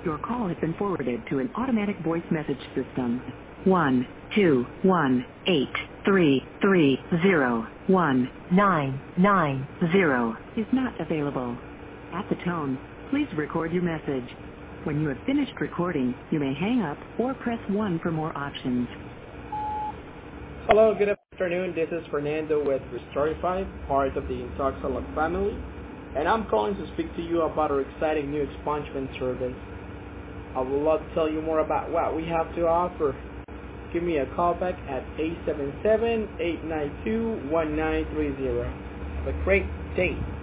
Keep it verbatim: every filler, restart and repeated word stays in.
Your call has been forwarded to an automatic voice message system. One two one eight three three zero one nine nine zero is not available. At the tone, please record your message. When you have finished recording, you may hang up or press one for more options. Hello, good afternoon. This is Fernando with Restorify, part of the Intoxalot family, and I'm calling to speak to you about our exciting new expungement service. I would love to tell you more about what we have to offer. Give me a call back at eight seven seven, eight nine two, one nine three zero. Have a great day.